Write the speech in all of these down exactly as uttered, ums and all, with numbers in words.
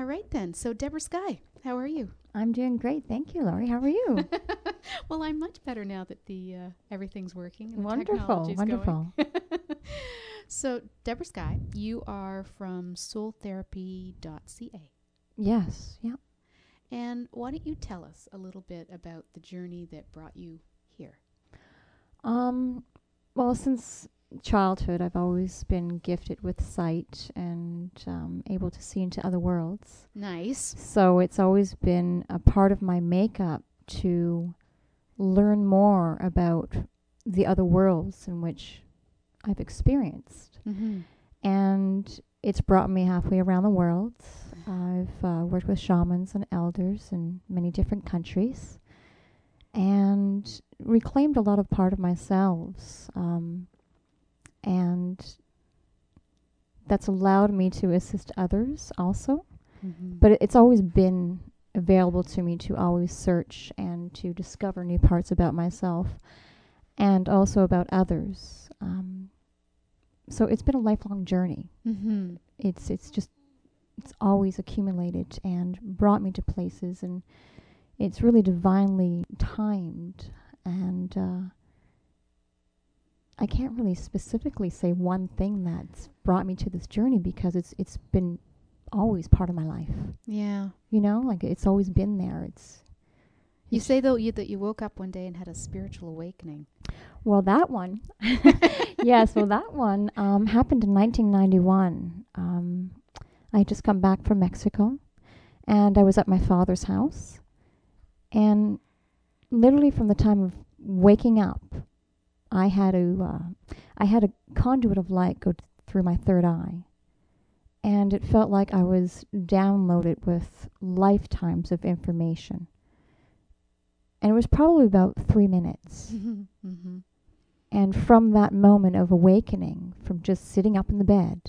All right then. So Deborah Sky, how are you? I'm doing great. Thank you, Laurie. How are you? Well, I'm much better now that the uh, everything's working and the Wonderful, technology's wonderful. going. So Deborah Sky, you are from soul therapy dot c a. Yes, yeah. And why don't you tell us a little bit about the journey that brought you here? Um, well, since childhood, I've always been gifted with sight and um, able to see into other worlds. Nice. So it's always been a part of my makeup to learn more about the other worlds in which I've experienced. Mm-hmm. And it's brought me halfway around the world. I've uh, worked with shamans and elders in many different countries and reclaimed a lot of part of myself. Um, and that's allowed me to assist others also. Mm-hmm. But it, it's always been available to me to always search and to discover new parts about myself and also about others. Um, so it's been a lifelong journey. Mm-hmm. It's it's just it's always accumulated and brought me to places, and it's really divinely timed. And uh, I can't really specifically say one thing that's brought me to this journey because it's it's been always part of my life. Yeah. You know, like it's always been there. It's You it's say though you, that you woke up one day and had a spiritual awakening. well, that one, yes, well, that one um, happened in nineteen ninety-one. Um, I had just come back from Mexico, and I was at my father's house, and literally from the time of waking up, I had a, uh, I had a conduit of light go th- through my third eye, and it felt like I was downloaded with lifetimes of information. And it was probably about three minutes. Mm-hmm. And from that moment of awakening, from just sitting up in the bed,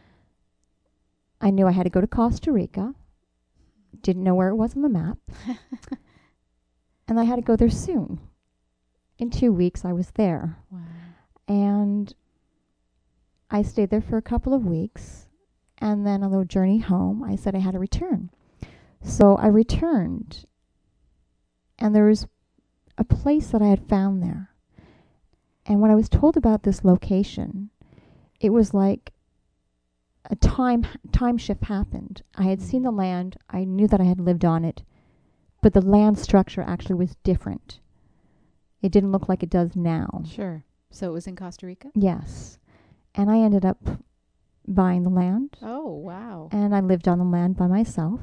I knew I had to go to Costa Rica. Didn't know where it was on the map. And I had to go there soon. In two weeks, I was there. Wow. And I stayed there for a couple of weeks. And then on the journey home, I said I had to return. So I returned. And there was a place that I had found there. And when I was told about this location, it was like a time time shift happened. I had seen the land. I knew that I had lived on it. But the land structure actually was different. It didn't look like it does now. Sure. So it was in Costa Rica? Yes. And I ended up buying the land. Oh, wow. And I lived on the land by myself.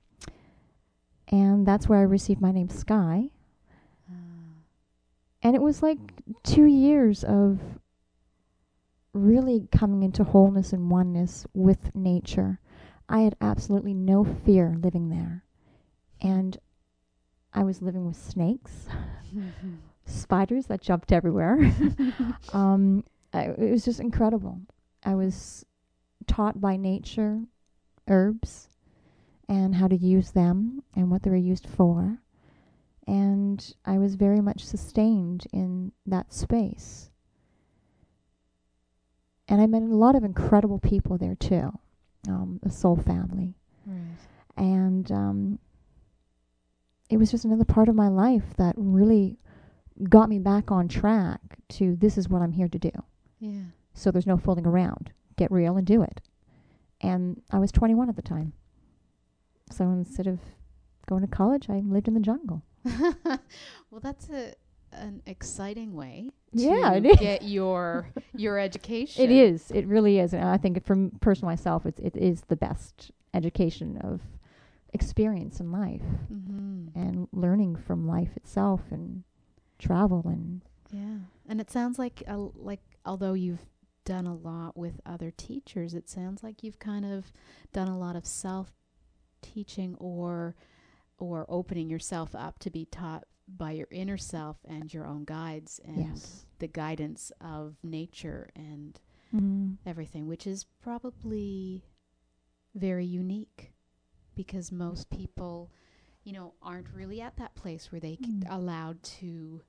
And that's where I received my name, Sky. And it was like two years of really coming into wholeness and oneness with nature. I had absolutely no fear living there. And I was living with snakes, spiders that jumped everywhere. um, I, it was just incredible. I was taught by nature herbs and how to use them and what they were used for. And I was very much sustained in that space. And I met a lot of incredible people there too, um, a soul family. Right. And um, it was just another part of my life that really got me back on track to this is what I'm here to do. Yeah. So there's no fooling around. Get real and do it. And I was twenty-one at the time. So instead of going to college, I lived in the jungle. Well, that's a an exciting way Yeah, to it is. get your your education. It is. It really is. And I think for m- personally myself, it's, it is the best education of experience in life Mm-hmm. and learning from life itself and travel and Yeah, and it sounds like uh, like although you've done a lot with other teachers, it sounds like you've kind of done a lot of self teaching or or opening yourself up to be taught by your inner self and your own guides and yes. the guidance of nature and Mm. everything, which is probably very unique because most people, you know, aren't really at that place where they c- Mm. allowed to,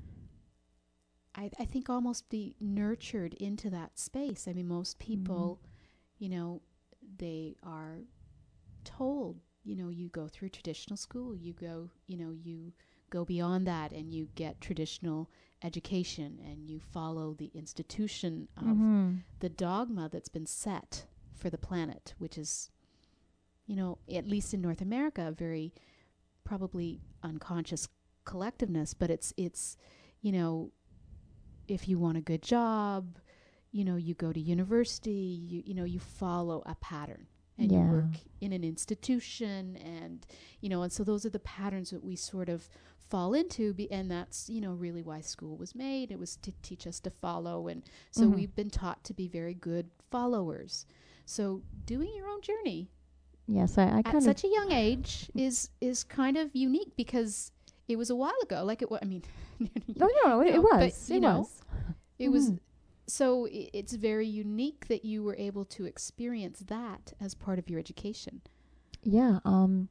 I, I think, almost be nurtured into that space. I mean, most people, you know, they are told, you know, you go through traditional school, you go, you know, you go beyond that and you get traditional education and you follow the institution of Mm-hmm. the dogma that's been set for the planet, which is, you know, at least in North America, a very probably unconscious collectiveness, but it's, it's, you know, if you want a good job, you know, you go to university, you, you know, you follow a pattern and Yeah. you work in an institution and, you know, and so those are the patterns that we sort of fall into. Be, and that's, you know, really why school was made. It was to teach us to follow. And so Mhm. we've been taught to be very good followers. So doing your own journey Yes, I, I at kind of. such a young age is, is kind of unique because it was a while ago. Like it was, I mean, No, no, no, it, you it know, but, was. you It know, was. it was, Mhm. so i- it's very unique that you were able to experience that as part of your education. Yeah. Um,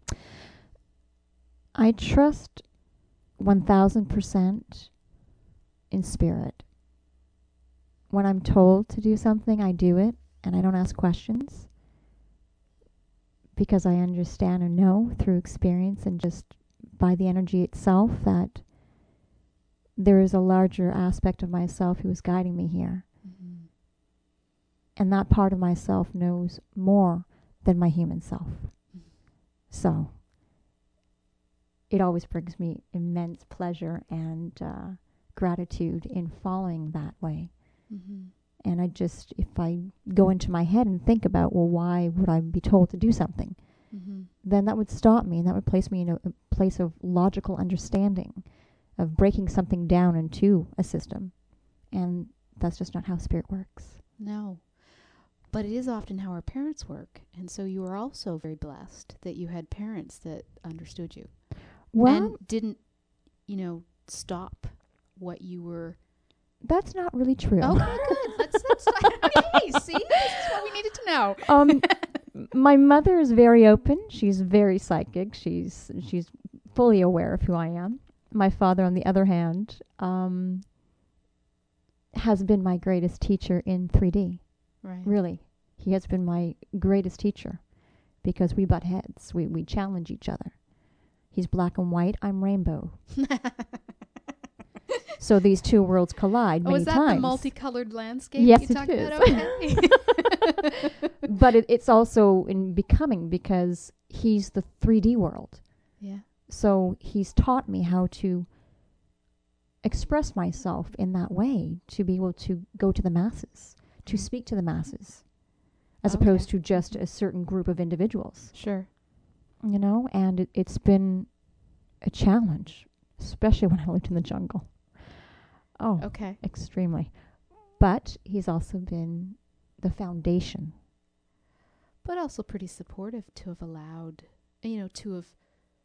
I trust one thousand percent in spirit. When I'm told to do something, I do it, and I don't ask questions because I understand and know through experience and just by the energy itself that there is a larger aspect of myself who is guiding me here. Mm-hmm. And that part of myself knows more than my human self. So it always brings me immense pleasure and uh, gratitude in following that way. Mm-hmm. And I just, if I go into my head and think about, well, why would I be told to do something? Mm-hmm. Then that would stop me and that would place me in a, a place of logical understanding, of breaking something down into a system. And that's just not how spirit works. No. But it is often how our parents work. And so you are also very blessed that you had parents that understood you. Well, and didn't, you know, stop what you were. that's not really true. Okay, good. Let's, let's hey, see? This is what we needed to know. Um, my mother is very open. She's very psychic. She's she's fully aware of who I am. My father, on the other hand, um, has been my greatest teacher in three D. Right. Really, he has been my greatest teacher because we butt heads. We we challenge each other. He's black and white. I'm rainbow. So these two worlds collide Oh, many is that times. the multicolored landscape Yes, you it talked is. about? Okay. But it, it's also in becoming because he's the three D world. Yeah. So he's taught me how to express myself in that way, to be able to go to the masses, to Mhm. speak to the masses, as Okay. opposed to just a certain group of individuals, Sure. you know? And it, it's been a challenge, especially when I lived in the jungle. Oh, Okay. extremely. But he's also been the foundation. But also pretty supportive to have allowed, you know, to have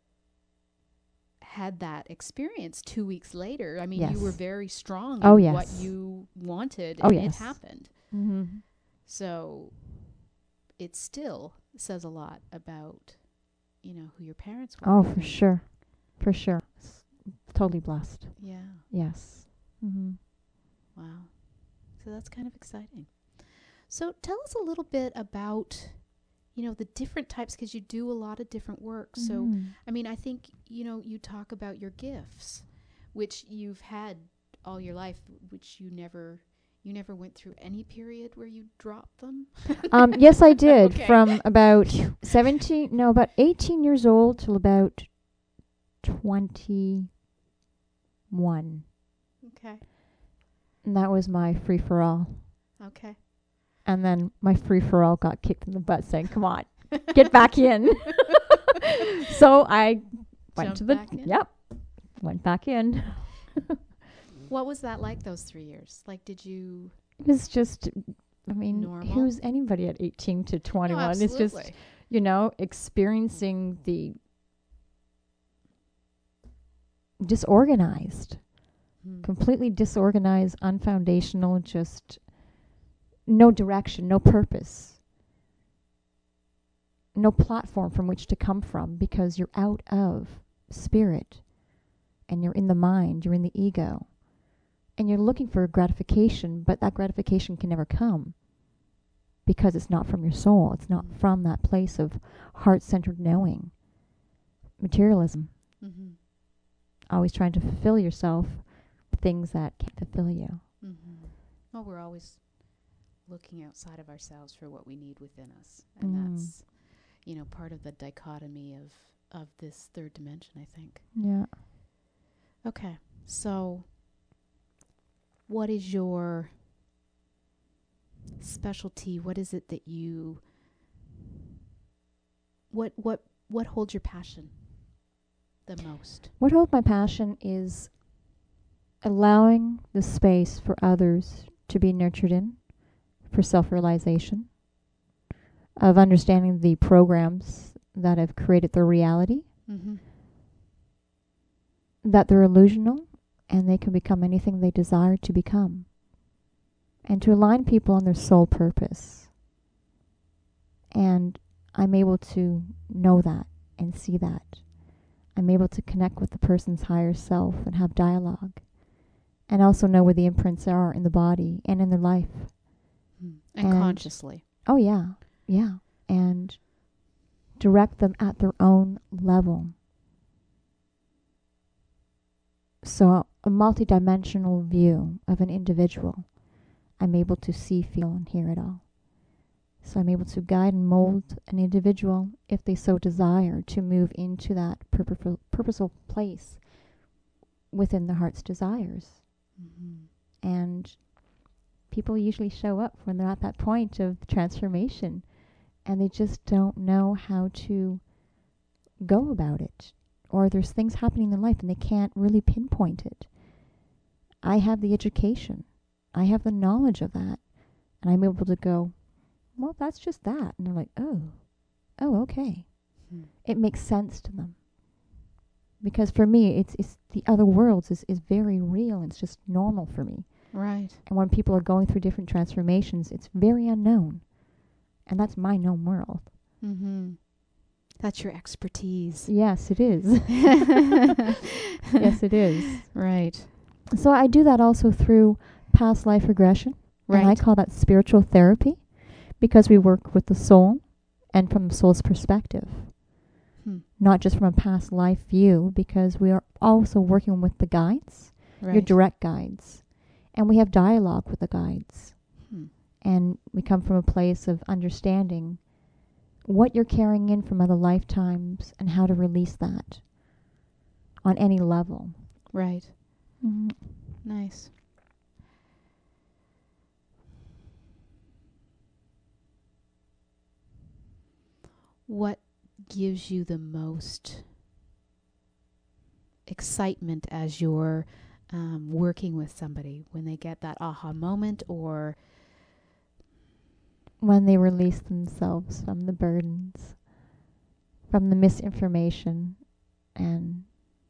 had that experience two weeks later. I mean, Yes. you were very strong Oh, in what yes. you wanted, Oh, and yes. it happened. Mm-hmm. So it still says a lot about, you know, who your parents were. Oh, I for think. sure. For sure. S- Totally blessed. Yeah. Yes. Mm-hmm. Wow. So that's kind of exciting. So tell us a little bit about, you know, the different types, because you do a lot of different work. So, Mhm. I mean, I think, you know, you talk about your gifts, which you've had all your life, which you never, you never went through any period where you dropped them. Um, yes, I did. Okay. From about seventeen, no, about eighteen years old till about twenty-one. Okay. And that was my free for all. Okay. And then my free for all got kicked in the butt saying, come on, get back in. So I went Jumped to the, back in? yep, went back in. What was that like those three years? Like, did you? It was just, I mean, Normal? who's anybody at eighteen to twenty-one? No, It's just, absolutely. you know, experiencing the disorganized, Hmm. completely disorganized, unfoundational, just no direction, no purpose, no platform from which to come from because you're out of spirit and you're in the mind, you're in the ego, and you're looking for gratification, but that gratification can never come because it's not from your soul. It's not from that place of heart-centered knowing. Materialism. Mm-hmm. Always trying to fulfill yourself with things that can't fulfill you. Mm-hmm. Well, we're always looking outside of ourselves for what we need within us. And Mm. that's, you know, part of the dichotomy of, of this third dimension, I think. Yeah. Okay. So what is your specialty? What is it that you, what, what, what holds your passion the most? What holds my passion is allowing the space for others to be nurtured in, for self-realization, of understanding the programs that have created their reality, Mm-hmm. that they're illusional and they can become anything they desire to become, and to align people on their soul purpose. And I'm able to know that and see that. I'm able to connect with the person's higher self and have dialogue, and also know where the imprints are in the body and in their life. Mm. And, And- consciously. Oh, yeah, yeah. And direct them at their own level. So a multidimensional view of an individual, I'm able to see, feel, and hear it all. So I'm able to guide and mold an individual, if they so desire, to move into that purposeful, purposeful place within their heart's desires. Mm-hmm. And people usually show up when they're at that point of transformation, and they just don't know how to go about it. Or there's things happening in their life and they can't really pinpoint it. I have the education. I have the knowledge of that. And I'm able to go, well, that's just that. And they're like, oh, oh, okay. Hmm. It makes sense to them. Because for me, it's, it's the other worlds is, is very real. It's just normal for me. Right. And when people are going through different transformations, it's very unknown. And that's my known world. Mm-hmm. That's your expertise. Yes, it is. Yes, it is. Right. So I do that also through past life regression. Right. And I call that spiritual therapy, because we work with the soul and from the soul's perspective, Hmm. not just from a past life view, because we are also working with the guides, Right. your direct guides. And we have dialogue with the guides. Hmm. And we come from a place of understanding what you're carrying in from other lifetimes and how to release that on any level. Right. Mm-hmm. Nice. What gives you the most excitement as you're um, working with somebody, when they get that aha moment, or When they release themselves from the burdens, from the misinformation, and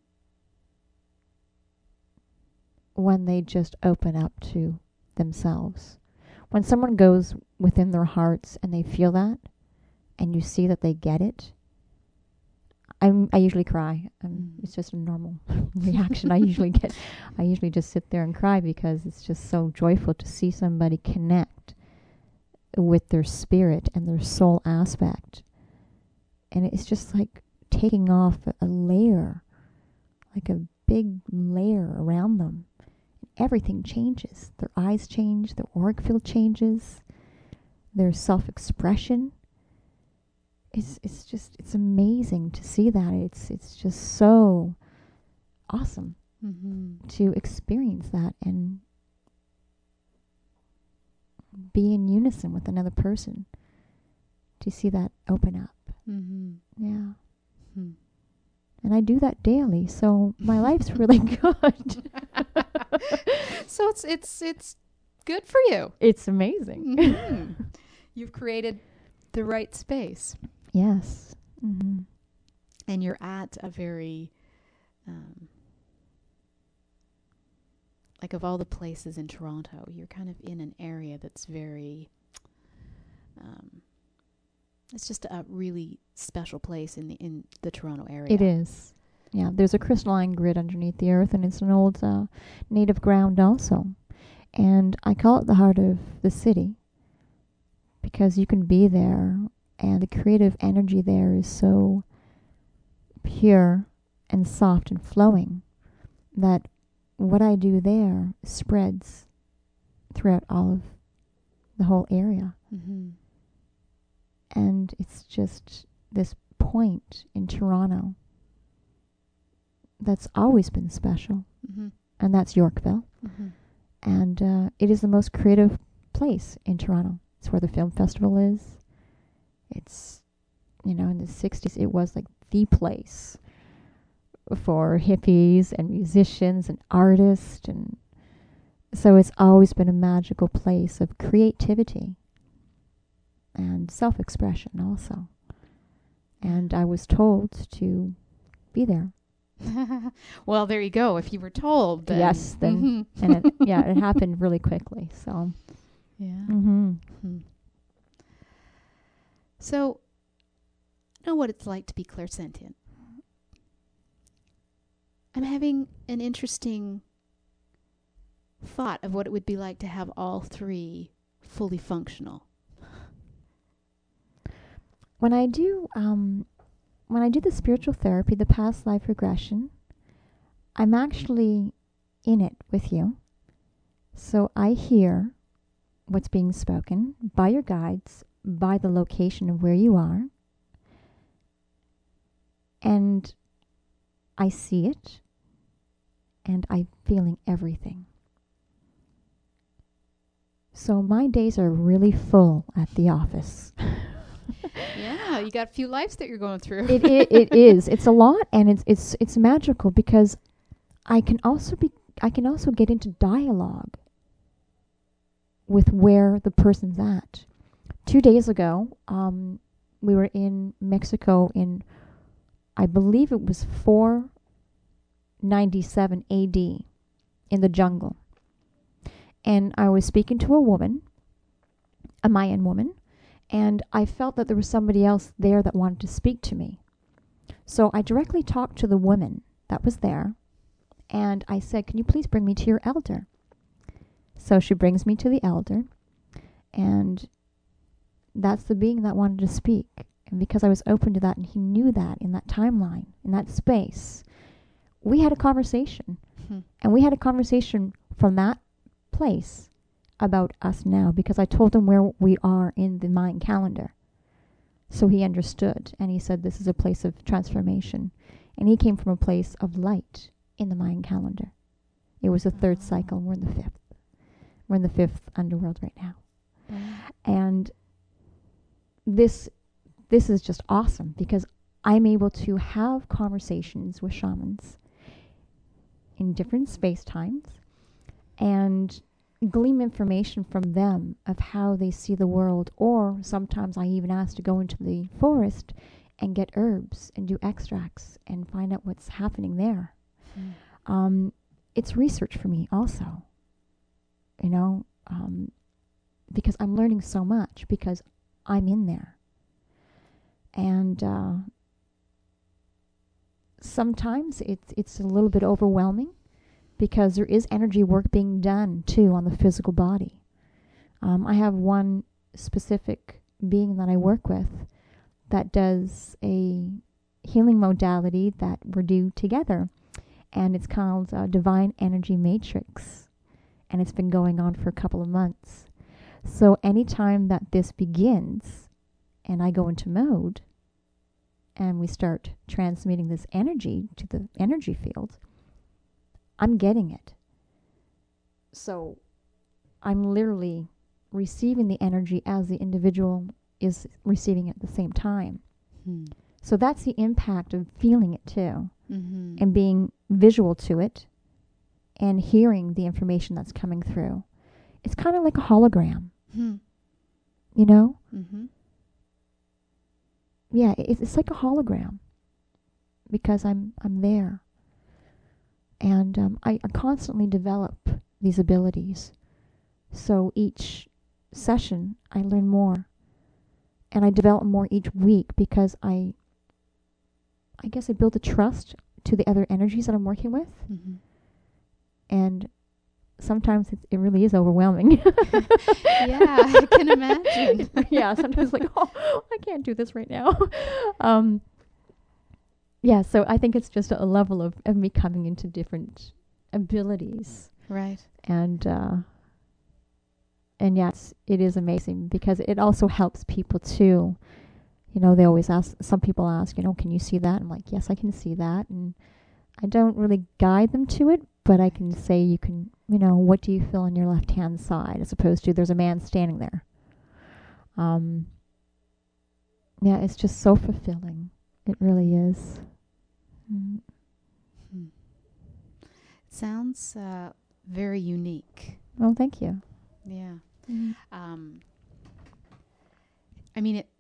when they just open up to themselves. When someone goes within their hearts and they feel that, and you see that they get it, I'm, I usually cry. Um, Mm. It's just a normal reaction I usually get. I usually just sit there and cry, because it's just so joyful to see somebody connect with their spirit and their soul aspect. And it's just like taking off a, a layer, like a big layer around them. Everything changes. Their eyes change, their auric field changes, their self-expression. It's it's just it's amazing to see that. It's it's just so awesome mm-hmm. to experience that and be in unison with another person, to see that open up. Mm-hmm. Yeah. Hmm. And I do that daily, so my life's really good. So it's it's it's good for you. It's amazing. Mhm. You've created the right space, Yes. Mm-hmm. and you're at a very um, like, of all the places in Toronto, you're kind of in an area that's very um, it's just a really special place in the in the Toronto area. It is. Yeah, there's a crystalline grid underneath the earth, and it's an old uh, native ground also. And I call it the heart of the city, because you can be there and the creative energy there is so pure and soft and flowing that what I do there spreads throughout all of the whole area. Mm-hmm. And it's just this point in Toronto that's always been special, Mm-hmm. and that's Yorkville. Mm-hmm. And uh, it is the most creative place in Toronto. It's where the film festival is. It's, you know, in the sixties, it was like the place for hippies and musicians and artists. And so it's always been a magical place of creativity and self-expression also. And I was told to be there. Well, there you go. If you were told, then. Yes, then, Mm-hmm. and it, yeah, it happened really quickly. So, Yeah. mm-hmm. Hmm. So, I know what it's like to be clairsentient. I'm having an interesting thought of what it would be like to have all three fully functional. When I do, um, when I do the spiritual therapy, the past life regression, I'm actually in it with you. So I hear what's being spoken by your guides, by the location of where you are, and I see it, and I'm feeling everything. So my days are really full at the office. Yeah, you got a few lives that you're going through. it, it it is. It's a lot, and it's it's it's magical because I can also be I can also get into dialogue with where the person's at. Two days ago, um, we were in Mexico in, I believe it was four ninety-seven A D, in the jungle, and I was speaking to a woman, a Mayan woman. And I felt that there was somebody else there that wanted to speak to me. So I directly talked to the woman that was there. And I said, can you please bring me to your elder? So she brings me to the elder. And that's the being that wanted to speak. And because I was open to that and he knew that in that timeline, in that space, we had a conversation. Hmm. And we had a conversation from that place about us now, because I told him where we are in the Mayan calendar. So he understood, and he said this is a place of transformation. And he came from a place of light in the Mayan calendar. It was the third Oh. cycle, and we're in the fifth. We're in the fifth underworld right now. Wow. And this this is just awesome, because I'm able to have conversations with shamans in different space times and glean information from them of how they see the world. Or sometimes I even ask to go into the forest and get herbs and do extracts and find out what's happening there. Hmm. Um, it's research for me also, you know, um, because I'm learning so much because I'm in there. And uh, sometimes it's it's a little bit overwhelming, because there is energy work being done, too, on the physical body. Um, I have one specific being that I work with that does a healing modality that we're do together, and it's called uh, Divine Energy Matrix, and it's been going on for a couple of months. So anytime that this begins, and I go into mode, and we start transmitting this energy to the energy field, I'm getting it. So I'm literally receiving the energy as the individual is receiving it at the same time. Hmm. So that's the impact of feeling it too, Mm-hmm. and being visual to it and hearing the information that's coming through. It's kind of like a hologram, Hmm. you know? Mm-hmm. Yeah, it, it's like a hologram because I'm I'm there. And um, I, I constantly develop these abilities. So each session, I learn more. And I develop more each week because I, I guess I build a trust to the other energies that I'm working with. Mm-hmm. And sometimes it, it really is overwhelming. Yeah, I can imagine. Yeah, sometimes like, oh, I can't do this right now. um, yeah, so I think it's just a, a level of, of me coming into different abilities. Right. And uh, and yes, it is amazing because it also helps people too. You know, they always ask, some people ask, you know, can you see that? I'm like, yes, I can see that. And I don't really guide them to it, but I can say, you can, you know, what do you feel on your left-hand side, as opposed to there's a man standing there. Um, yeah, it's just so fulfilling. It really is. Mm. Hmm. Sounds uh, very unique. Well, thank you. Yeah. Mm. Um, I mean, it,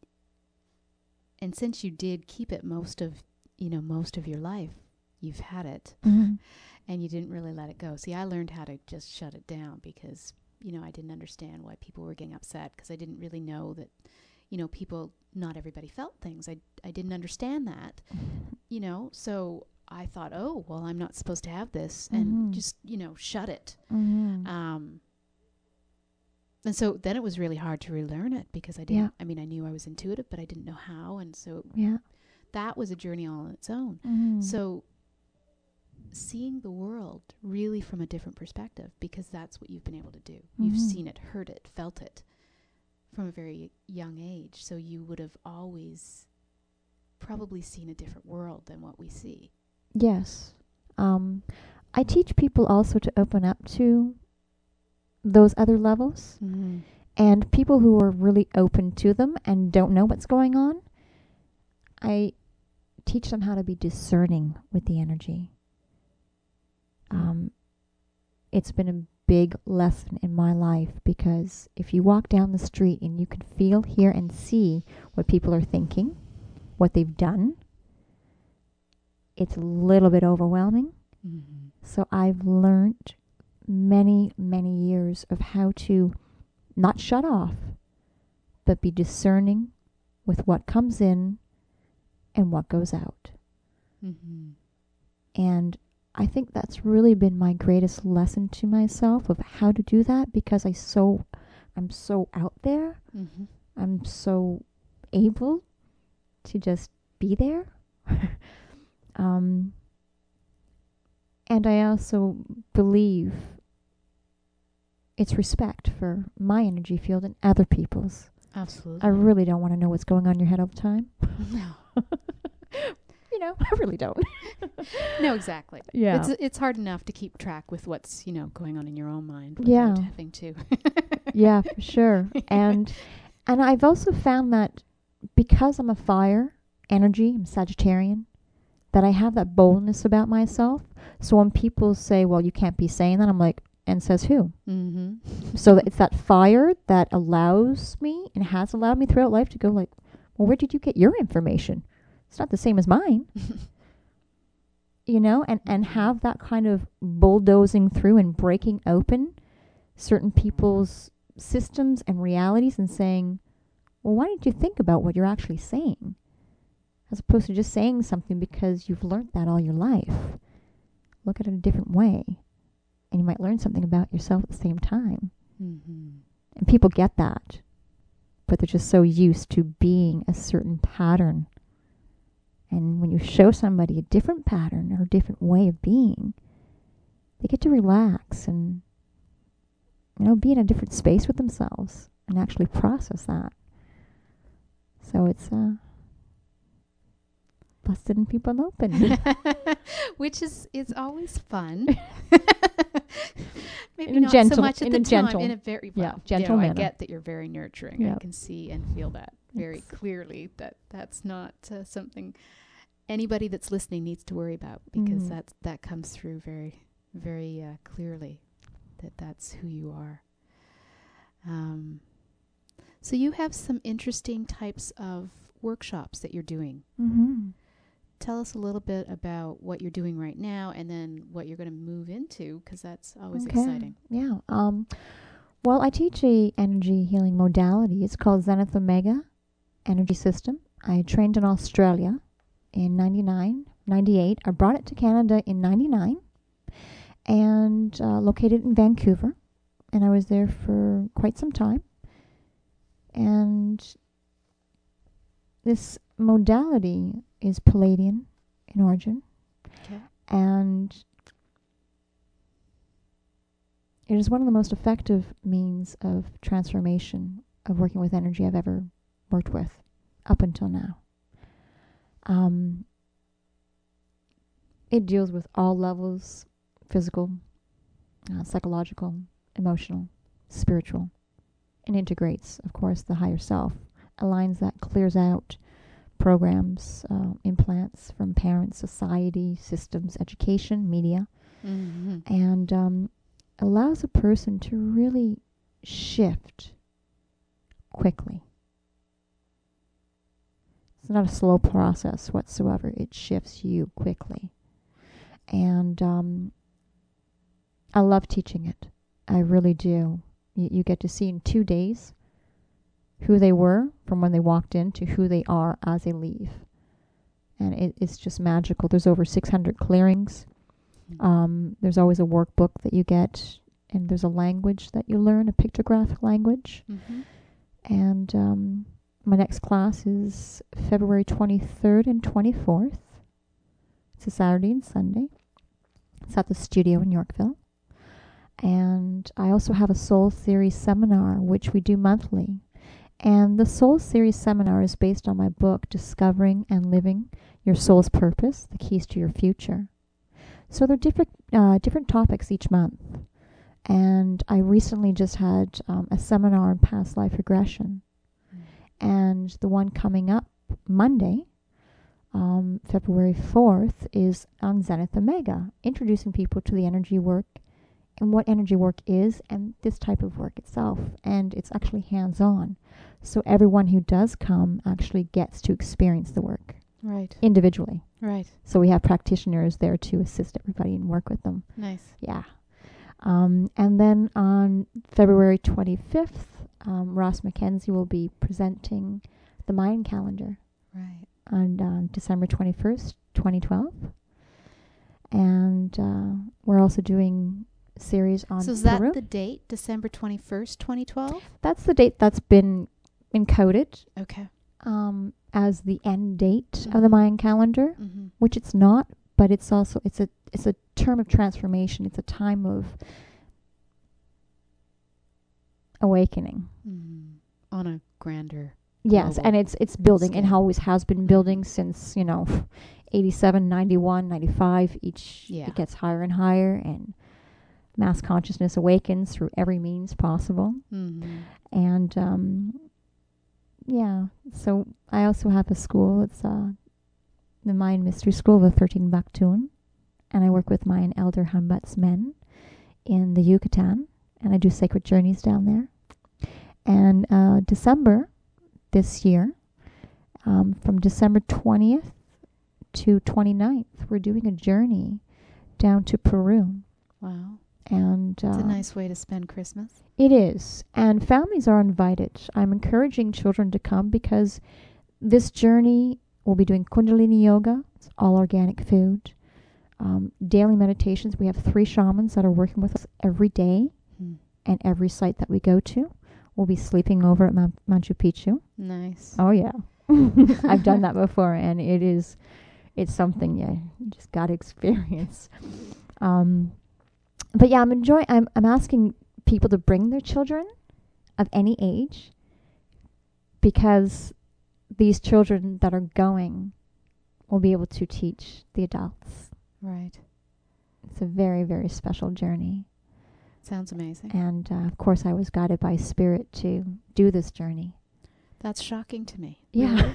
and since you did keep it most of, you know, most of your life, you've had it, Mm-hmm. and you didn't really let it go. See, I learned how to just shut it down because, you know, I didn't understand why people were getting upset, because I didn't really know that, you know, people, not everybody felt things. I, I didn't understand that, you know, so I thought, oh, well, I'm not supposed to have this, and Mm-hmm. just, you know, shut it. Mm-hmm. Um, and so then it was really hard to relearn it, because I didn't, Yeah. I mean, I knew I was intuitive, but I didn't know how. And so Yeah. that was a journey all on its own. Mm-hmm. So seeing the world really from a different perspective, because that's what you've been able to do. Mm-hmm. You've seen it, heard it, felt it from a very young age. So you would have always probably seen a different world than what we see. Yes. Um, I teach people also to open up to those other levels, Mm-hmm. and people who are really open to them and don't know what's going on, I teach them how to be discerning with the energy. Um, it's been a big lesson in my life, because if you walk down the street and you can feel, hear, and see what people are thinking, what they've done, it's a little bit overwhelming. Mm-hmm. So I've learned many, many years of how to not shut off, but be discerning with what comes in and what goes out. Mm-hmm. And I think that's really been my greatest lesson to myself of how to do that, because I so I'm so out there. Mm-hmm. I'm so able to just be there. um, and I also believe it's respect for my energy field and other people's. Absolutely. I really don't want to know what's going on in your head all the time. No. You know, I really don't. No, exactly. Yeah. It's it's hard enough to keep track with what's, you know, going on in your own mind Yeah. without having to. Yeah, for sure. And and I've also found that because I'm a fire energy, I'm Sagittarian, that I have that boldness about myself. So when people say, well, you can't be saying that, I'm like, and says who? Mm-hmm. So it's that fire that allows me and has allowed me throughout life to go like, well, where did you get your information? It's not the same as mine. You know, and, and have that kind of bulldozing through and breaking open certain people's systems and realities and saying, well, why don't you think about what you're actually saying? As opposed to just saying something because you've learned that all your life. Look at it a different way. And you might learn something about yourself at the same time. Mm-hmm. And people get that. But they're just so used to being a certain pattern. And when you show somebody a different pattern or a different way of being, they get to relax and, you know, be in a different space with themselves and actually process that. So it's uh, busted and people open. Which is is always fun. Maybe In a not gentle- so much at in the a time. gentle- In a very well, yeah, gentle you know, I manner. get that you're very nurturing. I Yep. can see and feel that very It's- clearly. That that's not uh, something anybody that's listening needs to worry about, because Mhm. that's that comes through very very uh, clearly. That that's who you are. Um, so you have some interesting types of workshops that you're doing. Mm-hmm. Tell us a little bit about what you're doing right now, and then what you're going to move into, because that's always Okay. exciting. Yeah. Um, well, I teach a energy healing modality. It's called Zenith Omega Energy System. I trained in Australia in ninety-nine, ninety-eight. I brought it to Canada in ninety-nine. and uh, located in Vancouver. And I was there for quite some time. And this modality is Palladian in origin. Okay. And it is one of the most effective means of transformation of working with energy I've ever worked with up until now. Um, it deals with all levels, physical, uh, psychological, emotional, spiritual, and integrates, of course, the higher self, aligns that, clears out programs, uh, implants from parents, society, systems, education, media, Mm-hmm. and um, allows a person to really shift quickly. It's not a slow process whatsoever. It shifts you quickly. And um, I love teaching it. I really do. Y- you get to see in two days who they were from when they walked in to who they are as they leave. And it, it's just magical. There's over six hundred clearings. Um, there's always a workbook that you get, and there's a language that you learn, a pictographic language. Mm-hmm. And um, my next class is February twenty-third and twenty-fourth. It's a Saturday and Sunday. It's at the studio in Yorkville. And I also have a Soul Series seminar, which we do monthly. And the Soul Series seminar is based on my book, Discovering and Living Your Soul's Purpose, The Keys to Your Future. So there are different, uh, different topics each month. And I recently just had um, a seminar on past life regression. Mm. And the one coming up Monday, um, February fourth, is on Zenith Omega, introducing people to the energy work and what energy work is and this type of work itself. And it's actually hands-on. So everyone who does come actually gets to experience the work. Right. Individually. Right. So we have practitioners there to assist everybody and work with them. Nice. Yeah. Um, and then on February twenty-fifth, um, Ross McKenzie will be presenting the Mayan calendar. Right. On uh, December twenty-first, twenty twelve. And uh, we're also doing a series on So is that Peru. the date, December twenty-first, twenty twelve? That's the date that's been encoded Okay. um, as the end date Mm-hmm. of the Mayan calendar, Mm-hmm. which it's not, but it's also it's a it's a term of transformation. It's a time of awakening. Mm. On a grander. Yes, Global and it's it's building and scale. always has been building since, you know, eighty-seven, ninety-one, ninety-five. Each Yeah. it gets higher and higher, and mass consciousness awakens through every means possible. Mm-hmm. And um, yeah, so I also have a school. It's uh, the Mayan Mystery School of the thirteen Baktun, and I work with Mayan Elder Hambat's men in the Yucatan, and I do sacred journeys down there. And uh, December this year, um, from December twentieth to twenty-ninth, we're doing a journey down to Peru. Wow. And uh, It's a nice way to spend Christmas. it is. And families are invited. I'm encouraging children to come because this journey, we'll be doing Kundalini Yoga. It's all organic food. Um, daily meditations. We have three shamans that are working with us every day Hmm. and every site that we go to. We'll be sleeping over at Ma- Machu Picchu. Nice. Oh, yeah. I've done that before, and it is, it's something, yeah, you just got to experience. Um, but yeah, I'm enjoying, I'm, I'm asking people to bring their children of any age because these children that are going will be able to teach the adults. Right. It's a very, very special journey. Sounds amazing. And, uh, of course, I was guided by Spirit to do this journey. That's shocking to me. Yeah.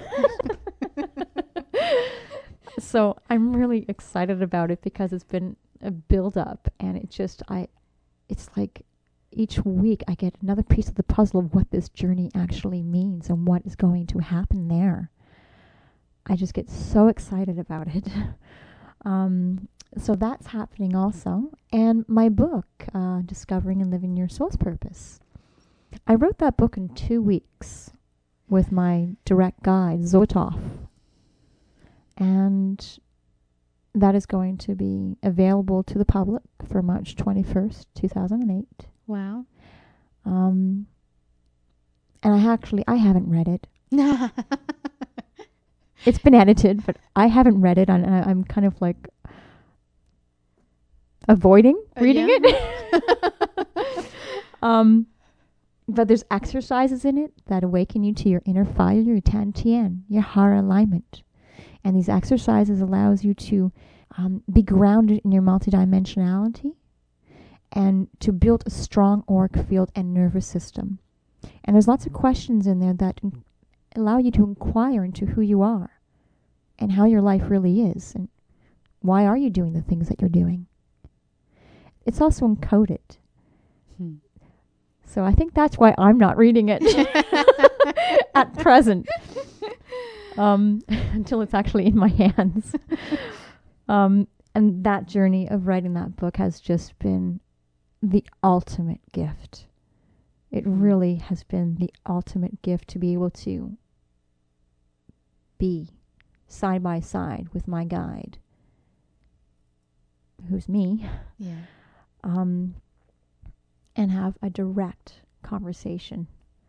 So I'm really excited about it because it's been a build up, and it just, I, it's like each week I get another piece of the puzzle of what this journey actually means and what is going to happen there. I just get so excited about it. um, so that's happening also. And my book, uh, Discovering and Living Your Soul's Purpose. I wrote that book in two weeks with my direct guide, Zotov. And that is going to be available to the public for March twenty-first, two thousand eight. Wow. Um, and I actually, I haven't read it. It's been edited, but I haven't read it, and I, I'm kind of like avoiding Uh, reading yeah. it. um, but there's exercises in it that awaken you to your inner fire, your Tan Tien, your heart alignment. And these exercises allows you to um, be grounded in your multidimensionality and to build a strong auric field and nervous system. And there's lots of questions in there that in- allow you to inquire into who you are and how your life really is and why are you doing the things that you're doing. It's also encoded. Hmm. So I think that's why I'm not reading it at present. Um, until it's actually in my hands. um, and that journey of writing that book has just been the ultimate gift. It really has been the ultimate gift to be able to be side by side with my guide, who's me, Yeah. um, and have a direct conversation.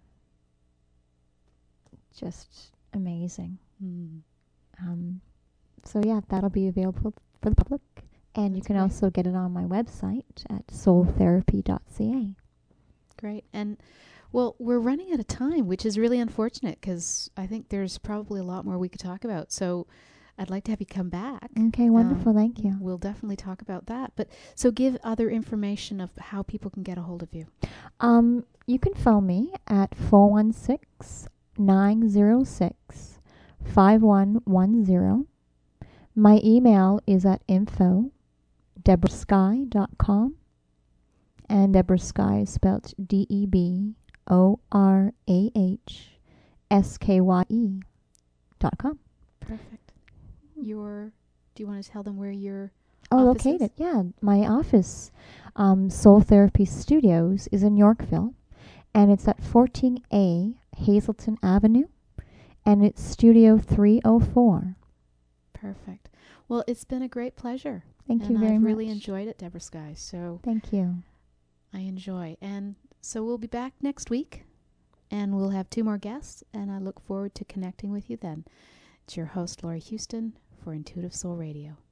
Just amazing. Mm. Um, so yeah, that'll be available for the public, and you That's can great. also get it on my website at soul therapy dot c a. Great. And, well, we're running out of time, which is really unfortunate because I think there's probably a lot more we could talk about. So I'd like to have you come back. Okay, wonderful. Um, Thank you. We'll definitely talk about that. But so give other information of how people can get a hold of you. Um, you can phone me at four one six, nine zero six, five one one zero. My email is at info deborah sky dot com. And Deborah Sky is spelled D E B O R A H S K Y E dot com. Perfect. Your, do you want to tell them where your Oh, office is? located. Yeah, my office, um, Soul Therapy Studios, is in Yorkville, and it's at fourteen A Hazelton Avenue, and it's Studio three oh four. Perfect. Well, it's been a great pleasure. Thank and you very I've much. really enjoyed it, Deborah Sky. So Thank you. I enjoy. And so we'll be back next week, and we'll have two more guests, and I look forward to connecting with you then. It's your host, Laurie Houston, for Intuitive Soul Radio.